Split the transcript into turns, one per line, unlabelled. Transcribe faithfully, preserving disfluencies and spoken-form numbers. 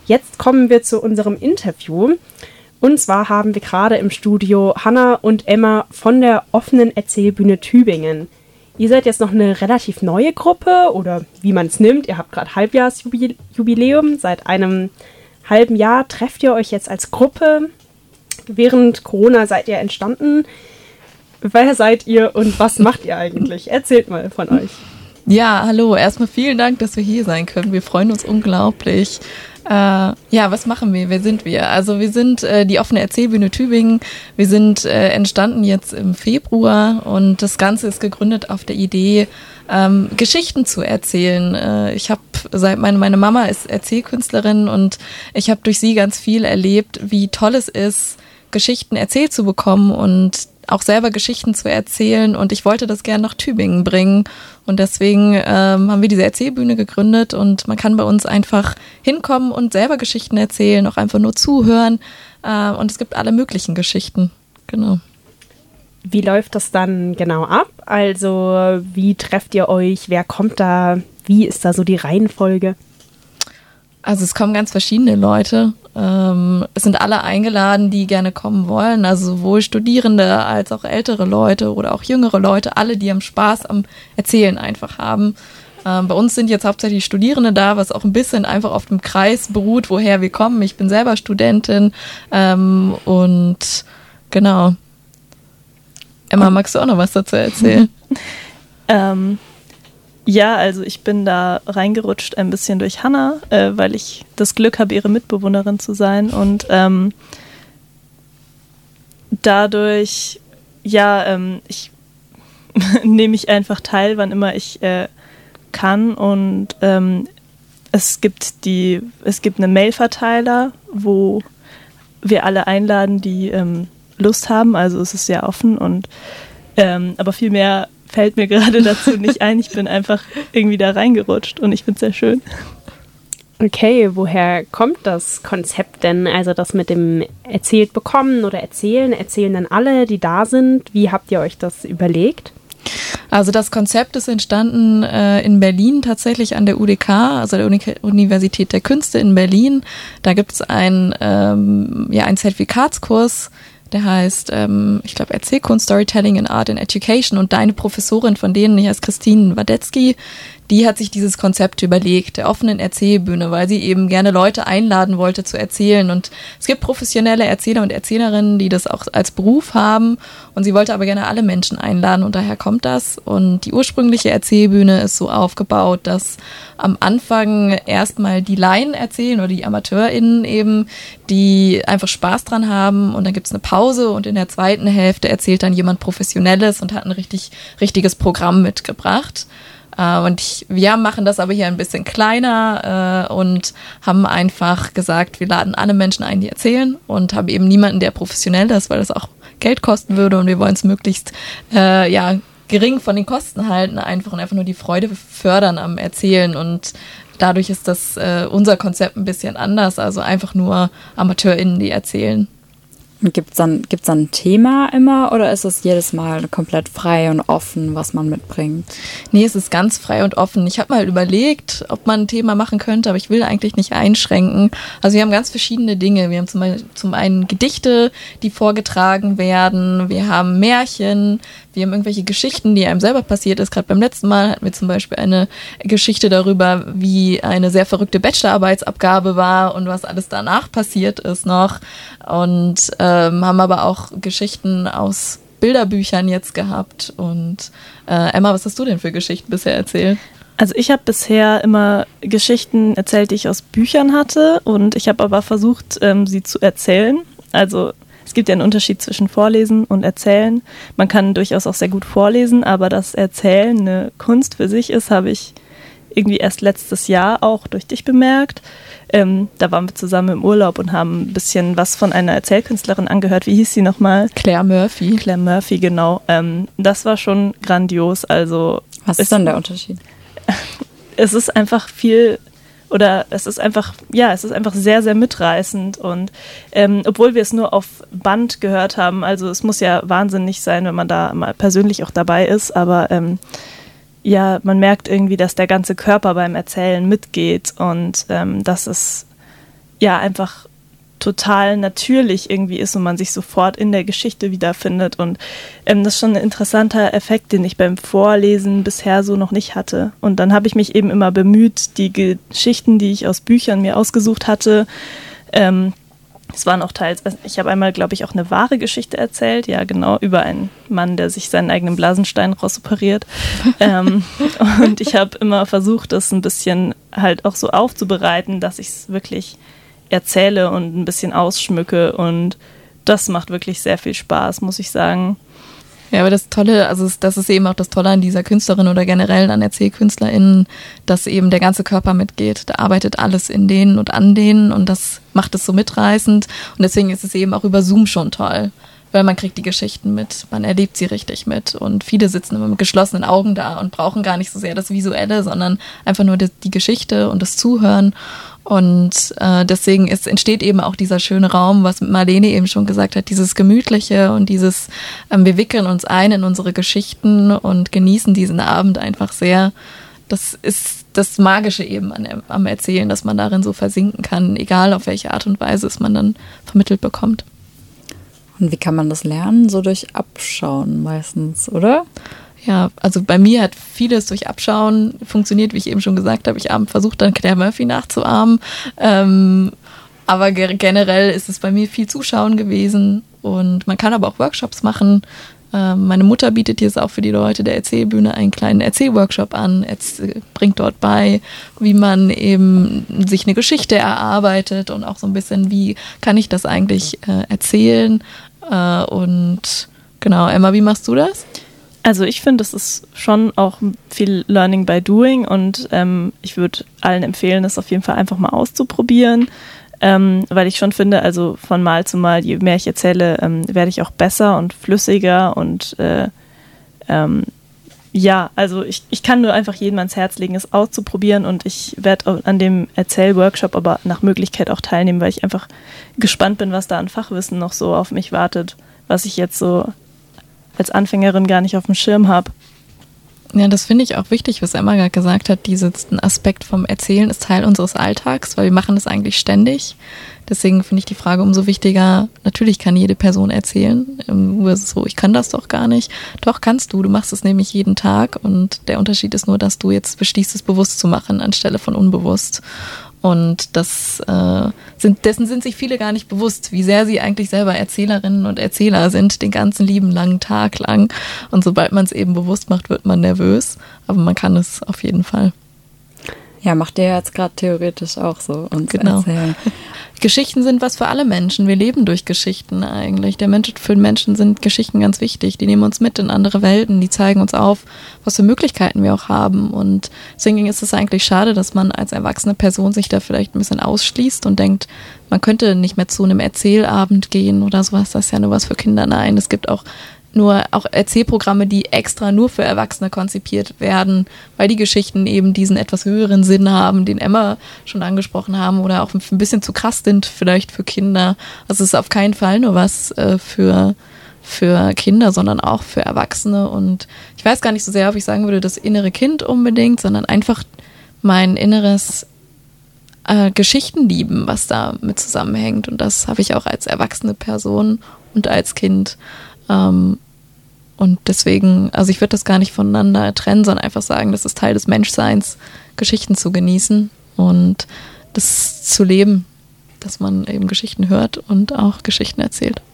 jetzt kommen wir zu unserem Interview. Und zwar haben wir gerade im Studio Hannah und Emma von der offenen Erzählbühne Tübingen. Ihr seid jetzt noch eine relativ neue Gruppe oder wie man es nimmt. Ihr habt gerade Halbjahresjubiläum. Seit einem halben Jahr trefft ihr euch jetzt als Gruppe. Während Corona seid ihr entstanden. Wer seid ihr und was macht ihr eigentlich? Erzählt mal von euch.
Ja, hallo. Erstmal vielen Dank, dass wir hier sein können. Wir freuen uns unglaublich. Äh, ja, was machen wir? Wer sind wir? Also wir sind äh, die offene Erzählbühne Tübingen. Wir sind äh, entstanden jetzt im Februar und das Ganze ist gegründet auf der Idee, ähm, Geschichten zu erzählen. Äh, ich habe seit meine, meine Mama ist Erzählkünstlerin und ich habe durch sie ganz viel erlebt, wie toll es ist, Geschichten erzählt zu bekommen und auch selber Geschichten zu erzählen und ich wollte das gerne nach Tübingen bringen und deswegen ähm, haben wir diese Erzählbühne gegründet und man kann bei uns einfach hinkommen und selber Geschichten erzählen, auch einfach nur zuhören äh, und es gibt alle möglichen Geschichten, genau.
Wie läuft das dann genau ab? Also wie trefft ihr euch, wer kommt da, wie ist da so die Reihenfolge?
Also es kommen ganz verschiedene Leute. Ähm, es sind alle eingeladen, die gerne kommen wollen. Also sowohl Studierende als auch ältere Leute oder auch jüngere Leute. Alle, die am Spaß am Erzählen einfach haben. Ähm, bei uns sind jetzt hauptsächlich Studierende da, was auch ein bisschen einfach auf dem Kreis beruht, woher wir kommen. Ich bin selber Studentin. Ähm, und genau. Emma, magst du auch noch was dazu erzählen?
ähm... Ja, also ich bin da reingerutscht ein bisschen durch Hannah, äh, weil ich das Glück habe, ihre Mitbewohnerin zu sein und ähm, dadurch, ja, ähm, ich nehme ich einfach teil, wann immer ich äh, kann und ähm, es gibt die, es gibt einen Mailverteiler, wo wir alle einladen, die ähm, Lust haben, also es ist sehr offen und ähm, aber viel mehr fällt mir gerade dazu nicht ein. Ich bin einfach irgendwie da reingerutscht und ich finde es sehr schön.
Okay, woher kommt das Konzept denn? Also das mit dem erzählt bekommen oder erzählen, erzählen dann alle, die da sind? Wie habt ihr euch das überlegt?
Also das Konzept ist entstanden äh, in Berlin tatsächlich an der U D K, also der Uni- Universität der Künste in Berlin. Da gibt es ein, ähm, ja, einen Zertifikatskurs, der heißt, ähm, ich glaube, Erzählkunst, Storytelling in Art and Education und deine Professorin von denen, die heißt Christine Wadetzky, die hat sich dieses Konzept überlegt, der offenen Erzählbühne, weil sie eben gerne Leute einladen wollte zu erzählen und es gibt professionelle Erzähler und Erzählerinnen, die das auch als Beruf haben und sie wollte aber gerne alle Menschen einladen und daher kommt das und die ursprüngliche Erzählbühne ist so aufgebaut, dass am Anfang erstmal die Laien erzählen oder die AmateurInnen eben, die einfach Spaß dran haben und dann gibt's eine Pause und in der zweiten Hälfte erzählt dann jemand Professionelles und hat ein richtig richtiges Programm mitgebracht. Uh, und ich, wir machen das aber hier ein bisschen kleiner uh, und haben einfach gesagt, wir laden alle Menschen ein, die erzählen und haben eben niemanden, der professionell ist, weil das auch Geld kosten würde und wir wollen es möglichst uh, ja, gering von den Kosten halten einfach und einfach nur die Freude fördern am Erzählen und dadurch ist das uh, unser Konzept ein bisschen anders, also einfach nur AmateurInnen, die erzählen.
Gibt es dann, gibt's dann ein Thema immer oder ist es jedes Mal komplett frei und offen, was man mitbringt?
Nee, es ist ganz frei und offen. Ich habe mal überlegt, ob man ein Thema machen könnte, aber ich will eigentlich nicht einschränken. Also wir haben ganz verschiedene Dinge. Wir haben zum, zum einen Gedichte, die vorgetragen werden. Wir haben Märchen. Wir haben irgendwelche Geschichten, die einem selber passiert ist. Gerade beim letzten Mal hatten wir zum Beispiel eine Geschichte darüber, wie eine sehr verrückte Bachelorarbeitsabgabe war und was alles danach passiert ist noch. Und ähm, haben aber auch Geschichten aus Bilderbüchern jetzt gehabt. Und äh, Emma, was hast du denn für Geschichten bisher erzählt?
Also ich habe bisher immer Geschichten erzählt, die ich aus Büchern hatte. Und ich habe aber versucht, ähm, sie zu erzählen. Also es gibt ja einen Unterschied zwischen Vorlesen und Erzählen. Man kann durchaus auch sehr gut vorlesen, aber dass Erzählen eine Kunst für sich ist, habe ich irgendwie erst letztes Jahr auch durch dich bemerkt. Ähm, da waren wir zusammen im Urlaub und haben ein bisschen was von einer Erzählkünstlerin angehört. Wie hieß sie nochmal?
Claire Murphy.
Claire Murphy, genau. Ähm, das war schon grandios. Also
was ist dann der Unterschied?
Es ist einfach viel... Oder es ist einfach, ja, es ist einfach sehr, sehr mitreißend und ähm, obwohl wir es nur auf Band gehört haben, also es muss ja wahnsinnig sein, wenn man da mal persönlich auch dabei ist, aber ähm, ja, man merkt irgendwie, dass der ganze Körper beim Erzählen mitgeht und ähm, das ist ja einfach total natürlich irgendwie ist und man sich sofort in der Geschichte wiederfindet. Und ähm, das ist schon ein interessanter Effekt, den ich beim Vorlesen bisher so noch nicht hatte. Und dann habe ich mich eben immer bemüht, die Geschichten, die ich aus Büchern mir ausgesucht hatte, ähm, es waren auch teils, ich habe einmal, glaube ich, auch eine wahre Geschichte erzählt, ja genau, über einen Mann, der sich seinen eigenen Blasenstein rausoperiert. ähm, und ich habe immer versucht, das ein bisschen halt auch so aufzubereiten, dass ich es wirklich erzähle und ein bisschen ausschmücke, und das macht wirklich sehr viel Spaß, muss ich sagen.
Ja, aber das Tolle, also das ist eben auch das Tolle an dieser Künstlerin oder generell an ErzählkünstlerInnen, dass eben der ganze Körper mitgeht. Da arbeitet alles in denen und an denen, und das macht es so mitreißend, und deswegen ist es eben auch über Zoom schon toll, weil man kriegt die Geschichten mit, man erlebt sie richtig mit, und viele sitzen immer mit geschlossenen Augen da und brauchen gar nicht so sehr das Visuelle, sondern einfach nur die, die Geschichte und das Zuhören. Und äh, deswegen ist, entsteht eben auch dieser schöne Raum, was Marlene eben schon gesagt hat, dieses Gemütliche und dieses, ähm, wir wickeln uns ein in unsere Geschichten und genießen diesen Abend einfach sehr. Das ist das Magische eben an, am Erzählen, dass man darin so versinken kann, egal auf welche Art und Weise es man dann vermittelt bekommt.
Und wie kann man das lernen? So durch Abschauen meistens, oder?
Ja, also bei mir hat vieles durch Abschauen funktioniert, wie ich eben schon gesagt habe. Ich habe versucht, dann Claire Murphy nachzuahmen. Ähm, aber ge- generell ist es bei mir viel Zuschauen gewesen. Und man kann aber auch Workshops machen. Ähm, meine Mutter bietet jetzt auch für die Leute der Erzählbühne einen kleinen Erzählworkshop an. Erz- bringt dort bei, wie man eben sich eine Geschichte erarbeitet und auch so ein bisschen, wie kann ich das eigentlich äh, erzählen. Äh, und genau, Emma, wie machst du das?
Also ich finde, es ist schon auch viel Learning by Doing, und ähm, ich würde allen empfehlen, das auf jeden Fall einfach mal auszuprobieren, ähm, weil ich schon finde, also von Mal zu Mal, je mehr ich erzähle, ähm, werde ich auch besser und flüssiger, und äh, ähm, ja, also ich, ich kann nur einfach jedem ans Herz legen, es auszuprobieren, und ich werde an dem Erzählworkshop aber nach Möglichkeit auch teilnehmen, weil ich einfach gespannt bin, was da an Fachwissen noch so auf mich wartet, was ich jetzt so als Anfängerin gar nicht auf dem Schirm habe.
Ja, das finde ich auch wichtig, was Emma gerade gesagt hat. Diesen Aspekt vom Erzählen ist Teil unseres Alltags, weil wir machen das eigentlich ständig. Deswegen finde ich die Frage umso wichtiger. Natürlich kann jede Person erzählen. Nur ist es so, ich kann das doch gar nicht. Doch, kannst du. Du machst es nämlich jeden Tag, und der Unterschied ist nur, dass du jetzt beschließt, es bewusst zu machen, anstelle von unbewusst. Und das äh, sind, dessen sind sich viele gar nicht bewusst, wie sehr sie eigentlich selber Erzählerinnen und Erzähler sind, den ganzen lieben langen Tag lang. Und sobald man es eben bewusst macht, wird man nervös. Aber man kann es auf jeden Fall.
Ja, macht ihr jetzt gerade theoretisch auch so. Und
genau.
Erzählen.
Geschichten sind was für alle Menschen. Wir leben durch Geschichten eigentlich. Der Mensch, für den Menschen sind Geschichten ganz wichtig. Die nehmen uns mit in andere Welten. Die zeigen uns auf, was für Möglichkeiten wir auch haben. Und deswegen ist es eigentlich schade, dass man als erwachsene Person sich da vielleicht ein bisschen ausschließt und denkt, man könnte nicht mehr zu einem Erzählabend gehen oder sowas. Das ist ja nur was für Kinder. Nein, es gibt auch nur auch Erzählprogramme, die extra nur für Erwachsene konzipiert werden, weil die Geschichten eben diesen etwas höheren Sinn haben, den Emma schon angesprochen haben, oder auch ein bisschen zu krass sind vielleicht für Kinder. Also es ist auf keinen Fall nur was äh, für, für Kinder, sondern auch für Erwachsene. Und ich weiß gar nicht so sehr, ob ich sagen würde, das innere Kind unbedingt, sondern einfach mein inneres äh, Geschichtenlieben, was da mit zusammenhängt. Und das habe ich auch als erwachsene Person und als Kind. Und deswegen, also ich würde das gar nicht voneinander trennen, sondern einfach sagen, das ist Teil des Menschseins, Geschichten zu genießen und das zu leben, dass man eben Geschichten hört und auch Geschichten erzählt.